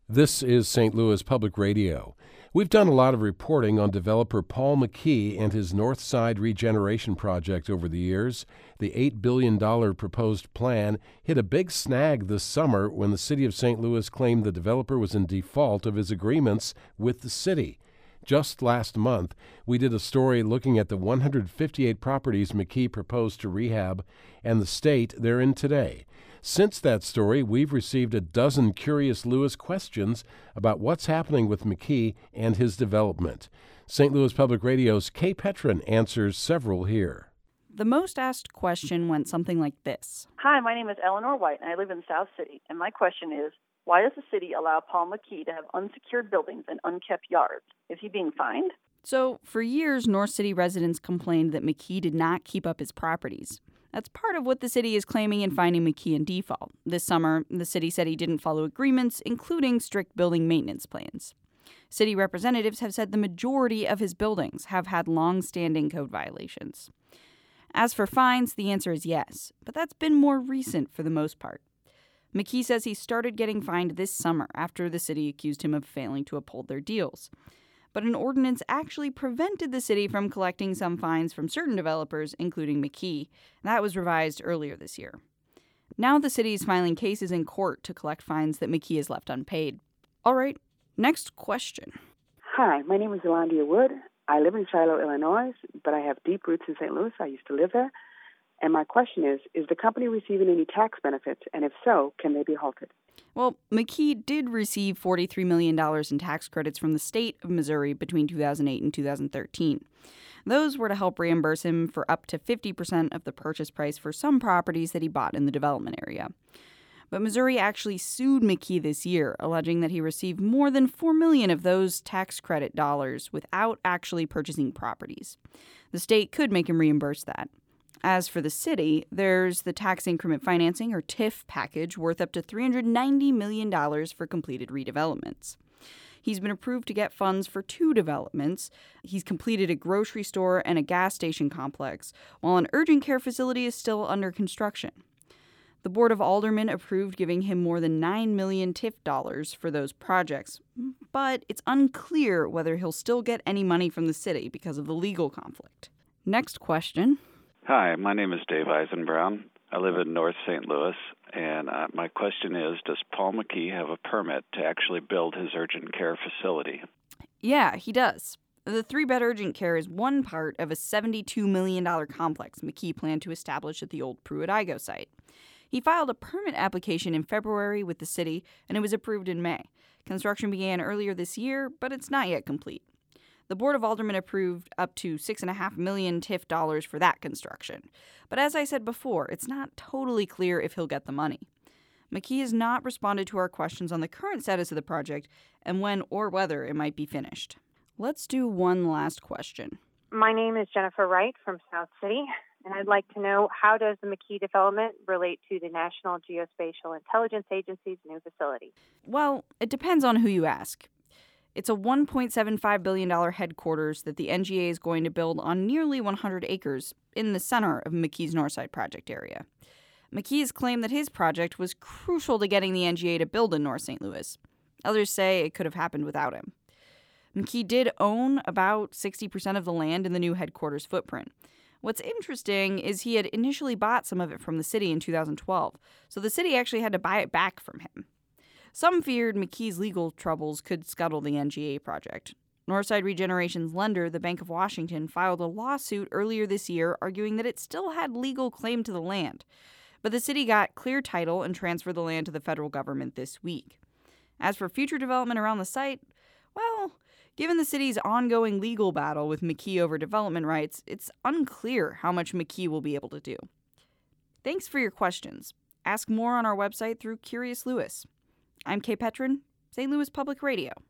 This is St. Louis Public Radio. We've done a lot of reporting on developer Paul McKee and his North Side Regeneration Project over the years. The $8 billion proposed plan hit a big snag this summer when the city of St. Louis claimed the developer was in default of his agreements with the city. Just last month, we did a story looking at the 158 properties McKee proposed to rehab and the state they're in today. Since that story, we've received a dozen Curious Louis questions about what's happening with McKee and his development. St. Louis Public Radio's Kay Petrin answers several here. The most asked question went something like this. Hi, my name is Eleanor White, and I live in South City. And my question is, why does the city allow Paul McKee to have unsecured buildings and unkept yards? Is he being fined? So, for years, North City residents complained that McKee did not keep up his properties. That's part of what the city is claiming in finding McKee in default. This summer, the city said he didn't follow agreements, including strict building maintenance plans. City representatives have said the majority of his buildings have had long-standing code violations. As for fines, the answer is yes, but that's been more recent for the most part. McKee says he started getting fined this summer after the city accused him of failing to uphold their deals. But an ordinance actually prevented the city from collecting some fines from certain developers, including McKee. That was revised earlier this year. Now the city is filing cases in court to collect fines that McKee has left unpaid. All right, next question. Hi, my name is Yolanda Wood. I live in Shiloh, Illinois, but I have deep roots in St. Louis. I used to live there. And my question is the company receiving any tax benefits? And if so, can they be halted? Well, McKee did receive $43 million in tax credits from the state of Missouri between 2008 and 2013. Those were to help reimburse him for up to 50% of the purchase price for some properties that he bought in the development area. But Missouri actually sued McKee this year, alleging that he received more than $4 million of those tax credit dollars without actually purchasing properties. The state could make him reimburse that. As for the city, there's the tax increment financing, or TIF, package worth up to $390 million for completed redevelopments. He's been approved to get funds for 2 developments. He's completed a grocery store and a gas station complex, while an urgent care facility is still under construction. The Board of Aldermen approved giving him more than $9 million TIF dollars for those projects, but it's unclear whether he'll still get any money from the city because of the legal conflict. Next question. Hi, my name is Dave Eisenbrown. I live in North St. Louis, and my question is, does Paul McKee have a permit to actually build his urgent care facility? Yeah, he does. The 3-bed urgent care is one part of a $72 million complex McKee planned to establish at the old Pruitt-Igoe site. He filed a permit application in February with the city, and it was approved in May. Construction began earlier this year, but it's not yet complete. The Board of Aldermen approved up to $6.5 million TIF dollars for that construction. But as I said before, it's not totally clear if he'll get the money. McKee has not responded to our questions on the current status of the project and when or whether it might be finished. Let's do one last question. My name is Jennifer Wright from South City, and I'd like to know, how does the McKee development relate to the National Geospatial Intelligence Agency's new facility? Well, it depends on who you ask. It's a $1.75 billion headquarters that the NGA is going to build on nearly 100 acres in the center of McKee's Northside project area. McKee has claimed that his project was crucial to getting the NGA to build in North St. Louis. Others say it could have happened without him. McKee did own about 60% of the land in the new headquarters footprint. What's interesting is he had initially bought some of it from the city in 2012, so the city actually had to buy it back from him. Some feared McKee's legal troubles could scuttle the NGA project. Northside Regeneration's lender, the Bank of Washington, filed a lawsuit earlier this year arguing that it still had legal claim to the land. But the city got clear title and transferred the land to the federal government this week. As for future development around the site, well, given the city's ongoing legal battle with McKee over development rights, it's unclear how much McKee will be able to do. Thanks for your questions. Ask more on our website through Curious Louis. I'm Kay Petrin, St. Louis Public Radio.